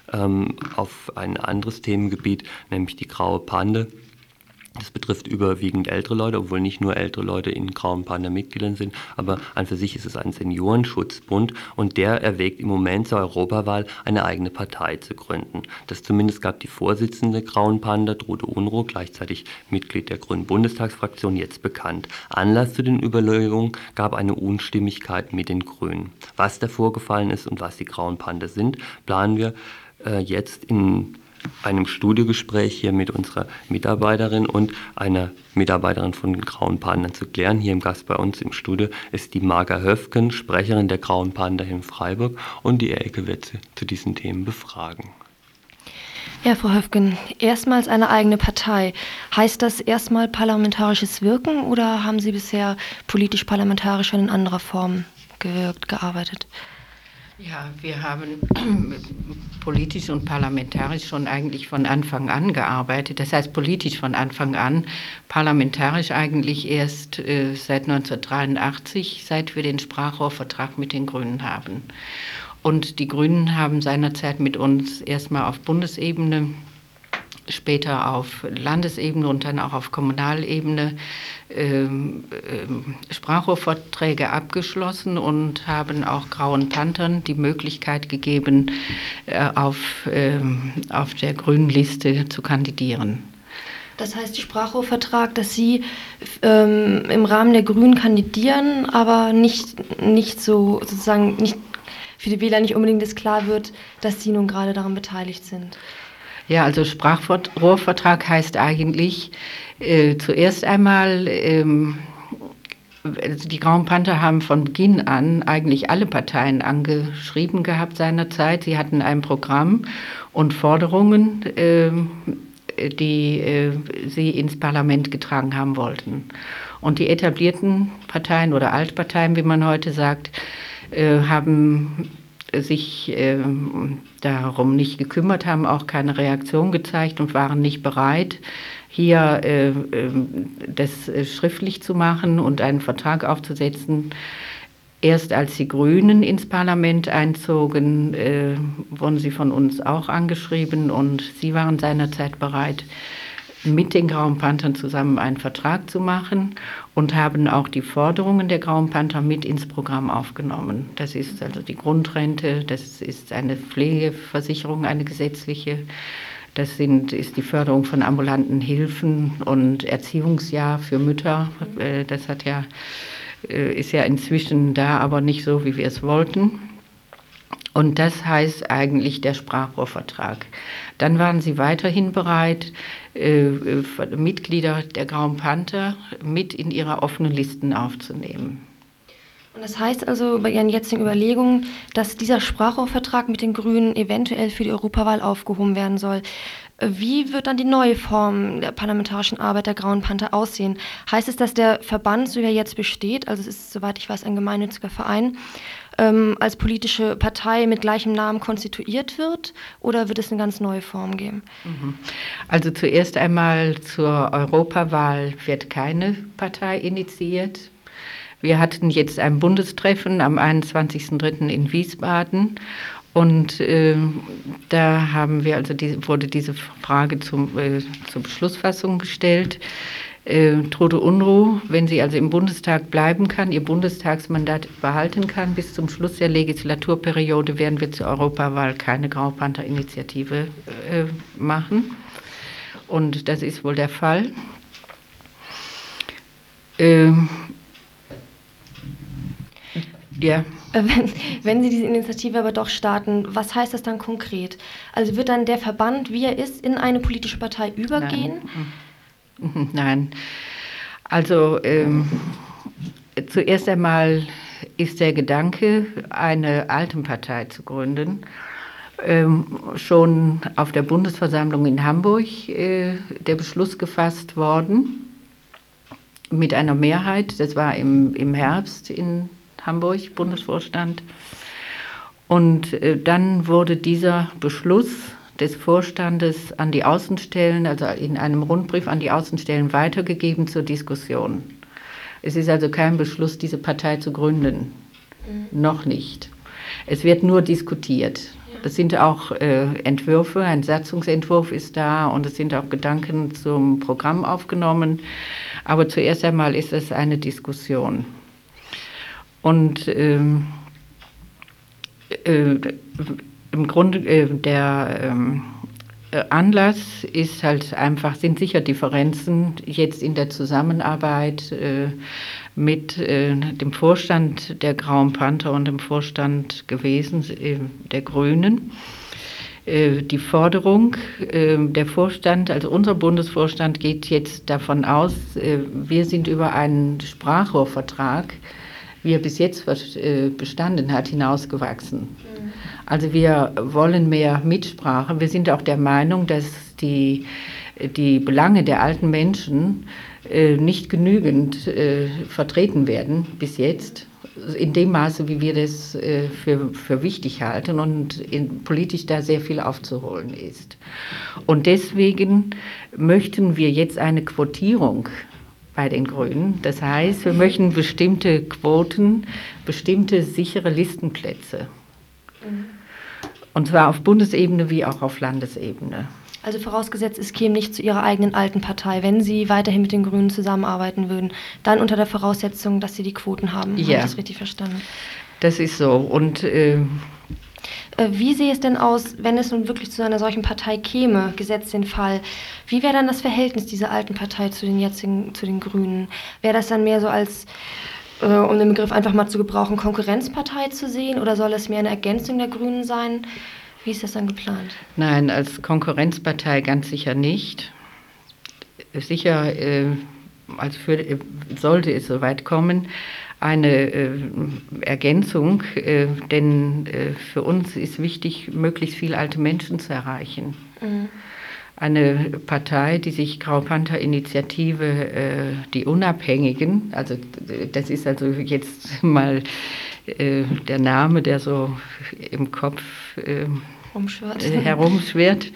auf ein anderes Themengebiet, nämlich die Graue Pande. Das betrifft überwiegend ältere Leute, obwohl nicht nur ältere Leute in Grauen Panda Mitgliedern sind, aber an für sich ist es ein Seniorenschutzbund und der erwägt im Moment zur Europawahl eine eigene Partei zu gründen. Das zumindest gab die Vorsitzende Grauen Panda, Trude Unruh, gleichzeitig Mitglied der Grünen Bundestagsfraktion, jetzt bekannt. Anlass zu den Überlegungen gab eine Unstimmigkeit mit den Grünen. Was da vorgefallen ist und was die Grauen Panda sind, planen wir jetzt in einem Studiogespräch hier mit unserer Mitarbeiterin und einer Mitarbeiterin von Grauen Panda zu klären. Hier im Gast bei uns im Studio ist die Marga Höfgen, Sprecherin der Grauen Panda in Freiburg, und die Elke wird sie zu diesen Themen befragen. Ja, Frau Höfgen, erstmals eine eigene Partei. Heißt das erstmal parlamentarisches Wirken oder haben Sie bisher politisch-parlamentarisch in anderer Form gearbeitet? Ja, wir haben politisch und parlamentarisch schon eigentlich von Anfang an gearbeitet. Das heißt politisch von Anfang an, parlamentarisch eigentlich erst seit 1983, seit wir den Sprachrohrvertrag mit den Grünen haben. Und die Grünen haben seinerzeit mit uns erstmal auf Bundesebene, später auf Landesebene und dann auch auf Kommunalebene Sprachrohrverträge abgeschlossen und haben auch Grauen Panthern die Möglichkeit gegeben, auf der grünen Liste zu kandidieren. Das heißt, der Sprachrohrvertrag, dass Sie im Rahmen der Grünen kandidieren, aber nicht so sozusagen nicht für die Wähler nicht unbedingt das klar wird, dass Sie nun gerade daran beteiligt sind. Ja, also Sprachrohrvertrag heißt eigentlich zuerst einmal, die Grauen Panther haben von Beginn an eigentlich alle Parteien angeschrieben gehabt seinerzeit. Sie hatten ein Programm und Forderungen, die sie ins Parlament getragen haben wollten. Und die etablierten Parteien oder Altparteien, wie man heute sagt, haben sich darum nicht gekümmert, haben auch keine Reaktion gezeigt und waren nicht bereit, hier das schriftlich zu machen und einen Vertrag aufzusetzen. Erst als die Grünen ins Parlament einzogen, wurden sie von uns auch angeschrieben und sie waren seinerzeit bereit, mit den Grauen Panthern zusammen einen Vertrag zu machen und haben auch die Forderungen der Grauen Panther mit ins Programm aufgenommen. Das ist also die Grundrente, das ist eine Pflegeversicherung, eine gesetzliche, das ist die Förderung von ambulanten Hilfen und Erziehungsjahr für Mütter. Das ist ja inzwischen da, aber nicht so, wie wir es wollten. Und das heißt eigentlich der Sprachrohrvertrag. Dann waren sie weiterhin bereit, Mitglieder der Grauen Panther mit in ihre offenen Listen aufzunehmen. Und das heißt also bei Ihren jetzigen Überlegungen, dass dieser Sprachrohrvertrag mit den Grünen eventuell für die Europawahl aufgehoben werden soll. Wie wird dann die neue Form der parlamentarischen Arbeit der Grauen Panther aussehen? Heißt es, dass der Verband, so wie er jetzt besteht, also es ist, soweit ich weiß, ein gemeinnütziger Verein, als politische Partei mit gleichem Namen konstituiert wird, oder wird es eine ganz neue Form geben? Also zuerst einmal zur Europawahl wird keine Partei initiiert. Wir hatten jetzt ein Bundestreffen am 21.03. in Wiesbaden und da haben wir wurde diese Frage zur Beschlussfassung gestellt. Trude Unruh, wenn sie also im Bundestag bleiben kann, ihr Bundestagsmandat behalten kann, bis zum Schluss der Legislaturperiode werden wir zur Europawahl keine Grauen Panther Initiative machen. Und das ist wohl der Fall. Ja. Wenn Sie diese Initiative aber doch starten, was heißt das dann konkret? Also wird dann der Verband, wie er ist, in eine politische Partei übergehen? Nein. Also zuerst einmal ist der Gedanke, eine Altenpartei zu gründen, schon auf der Bundesversammlung in Hamburg der Beschluss gefasst worden mit einer Mehrheit. Das war im Herbst in Hamburg, Bundesvorstand. Und dann wurde dieser Beschluss des Vorstandes an die Außenstellen, also in einem Rundbrief an die Außenstellen weitergegeben zur Diskussion. Es ist also kein Beschluss, diese Partei zu gründen. Noch nicht. Es wird nur diskutiert. Es sind auch Entwürfe, ein Satzungsentwurf ist da und es sind auch Gedanken zum Programm aufgenommen. Aber zuerst einmal ist es eine Diskussion. Und im Grunde der Anlass ist halt einfach, sind sicher Differenzen jetzt in der Zusammenarbeit mit dem Vorstand der Grauen Panther und dem Vorstand gewesen der Grünen. Die Forderung, der Vorstand, also unser Bundesvorstand geht jetzt davon aus, wir sind über einen Sprachrohrvertrag, wie er bis jetzt bestanden hat, hinausgewachsen. Also wir wollen mehr Mitsprache. Wir sind auch der Meinung, dass die Belange der alten Menschen nicht genügend vertreten werden bis jetzt, in dem Maße, wie wir das für wichtig halten und politisch da sehr viel aufzuholen ist. Und deswegen möchten wir jetzt eine Quotierung bei den Grünen. Das heißt, wir möchten bestimmte Quoten, bestimmte sichere Listenplätze. Und zwar auf Bundesebene wie auch auf Landesebene. Also vorausgesetzt, es käme nicht zu Ihrer eigenen alten Partei, wenn Sie weiterhin mit den Grünen zusammenarbeiten würden, dann unter der Voraussetzung, dass Sie die Quoten haben. Ja. Habe ich das richtig verstanden? Das ist so. Und wie sähe es denn aus, wenn es nun wirklich zu einer solchen Partei käme, gesetzt den Fall? Wie wäre dann das Verhältnis dieser alten Partei zu den Grünen? Wäre das dann mehr so als, um den Begriff einfach mal zu gebrauchen, Konkurrenzpartei zu sehen, oder soll es mehr eine Ergänzung der Grünen sein? Wie ist das dann geplant? Nein, als Konkurrenzpartei ganz sicher nicht. Sicher, sollte es soweit kommen, eine Ergänzung, denn für uns ist wichtig, möglichst viele alte Menschen zu erreichen. Mhm. Eine Partei, die sich Graue Panther Initiative, die Unabhängigen, also das ist also jetzt mal der Name, der so im Kopf herumschwirrt,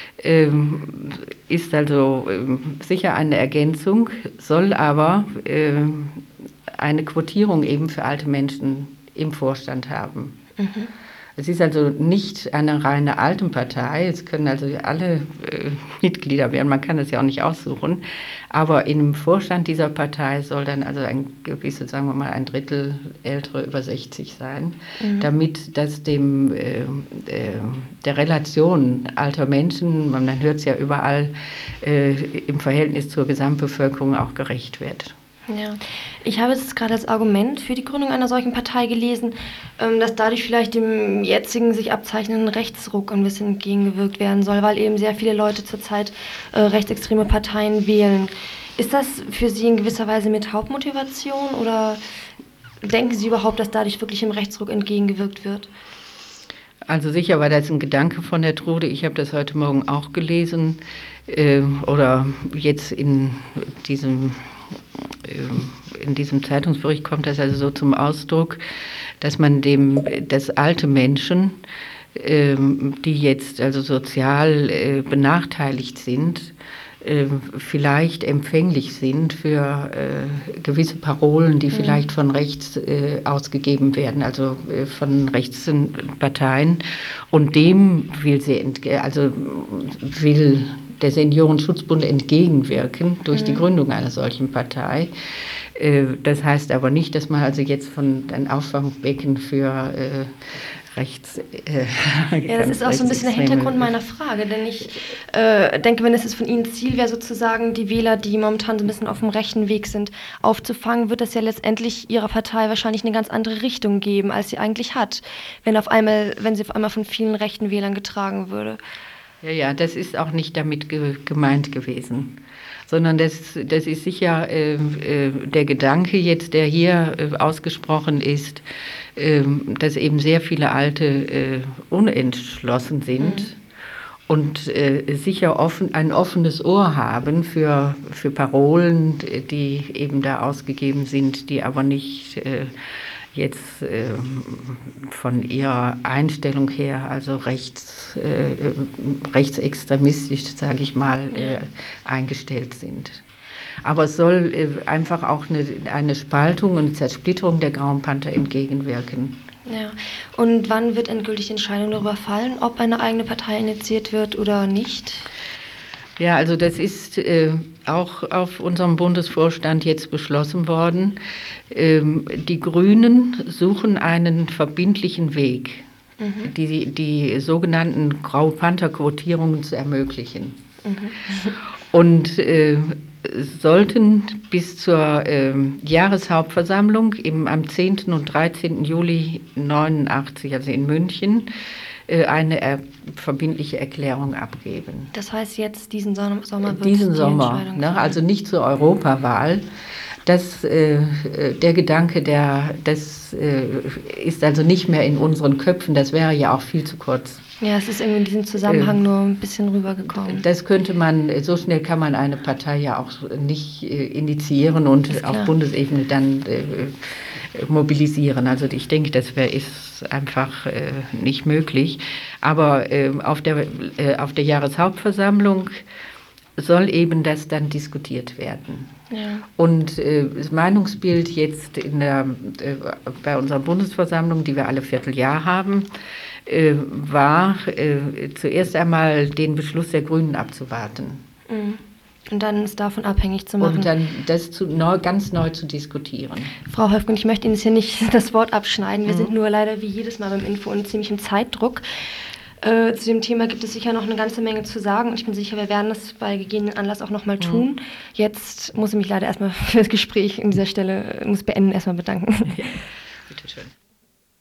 ist also sicher eine Ergänzung, soll aber eine Quotierung eben für alte Menschen im Vorstand haben. Mhm. Es ist also nicht eine reine Altenpartei, es können also alle Mitglieder werden, man kann das ja auch nicht aussuchen, aber im Vorstand dieser Partei soll dann also ein gewisses, sagen wir mal, ein Drittel Ältere über 60 sein, damit das dem der Relation alter Menschen, man hört es ja überall, im Verhältnis zur Gesamtbevölkerung auch gerecht wird. Ja, ich habe es gerade als Argument für die Gründung einer solchen Partei gelesen, dass dadurch vielleicht dem jetzigen sich abzeichnenden Rechtsruck ein bisschen entgegengewirkt werden soll, weil eben sehr viele Leute zurzeit rechtsextreme Parteien wählen. Ist das für Sie in gewisser Weise mit Hauptmotivation oder denken Sie überhaupt, dass dadurch wirklich dem Rechtsruck entgegengewirkt wird? Also sicher war das ein Gedanke von der Trude. Ich habe das heute Morgen auch gelesen oder jetzt in diesem Zeitungsbericht kommt das also so zum Ausdruck, dass man dass alte Menschen, die jetzt also sozial benachteiligt sind, vielleicht empfänglich sind für gewisse Parolen, die vielleicht von rechts ausgegeben werden, also von Rechtsparteien. Und dem will der Seniorenschutzbund entgegenwirken durch die Gründung einer solchen Partei. Das heißt aber nicht, dass man also jetzt von ein Auffangbecken für rechts... ja, das ist auch so ein bisschen der Hintergrund meiner Frage, denn ich denke, wenn es von Ihnen Ziel wäre, sozusagen die Wähler, die momentan so ein bisschen auf dem rechten Weg sind, aufzufangen, wird das ja letztendlich Ihrer Partei wahrscheinlich eine ganz andere Richtung geben, als sie eigentlich hat, wenn sie auf einmal von vielen rechten Wählern getragen würde. Ja, das ist auch nicht damit gemeint gewesen, sondern das ist sicher der Gedanke jetzt, der hier ausgesprochen ist, dass eben sehr viele Alte unentschlossen sind und sicher ein offenes Ohr haben für Parolen, die eben da ausgegeben sind, die aber nicht jetzt von ihrer Einstellung her, also rechtsextremistisch, sage ich mal, eingestellt sind. Aber es soll einfach auch eine Spaltung und Zersplitterung der Grauen Panther entgegenwirken. Ja. Und wann wird endgültig die Entscheidung darüber fallen, ob eine eigene Partei initiiert wird oder nicht? Ja, also das ist auch auf unserem Bundesvorstand jetzt beschlossen worden. Die Grünen suchen einen verbindlichen Weg, die sogenannten Graue Panther-Quotierungen zu ermöglichen. Und sollten bis zur Jahreshauptversammlung am 10. und 13. Juli 1989, also in München, eine verbindliche Erklärung abgeben. Das heißt, jetzt diesen Sommer wird diesen die Sommer, Entscheidung ne, fallen. also nicht zur Europawahl. Der Gedanke, das ist also nicht mehr in unseren Köpfen, das wäre ja auch viel zu kurz. Ja, es ist irgendwie in diesem Zusammenhang nur ein bisschen rübergekommen. Das könnte man, so schnell kann man eine Partei ja auch nicht initiieren und auf Bundesebene dann mobilisieren. Also ich denke, das ist einfach nicht möglich. Aber auf der Jahreshauptversammlung soll eben das dann diskutiert werden. Ja. Und das Meinungsbild jetzt bei unserer Bundesversammlung, die wir alle Vierteljahr haben, war zuerst einmal den Beschluss der Grünen abzuwarten. Und dann es davon abhängig zu machen. Und dann das ganz neu zu diskutieren. Frau Höfgen, ich möchte Ihnen jetzt hier nicht das Wort abschneiden. Wir sind nur leider wie jedes Mal beim Info und ziemlich im Zeitdruck. Zu dem Thema gibt es sicher noch eine ganze Menge zu sagen und ich bin sicher, wir werden das bei gegebenen Anlass auch nochmal tun. Jetzt muss ich mich leider erstmal für das Gespräch an dieser Stelle beenden, erstmal bedanken. Ja, bitteschön.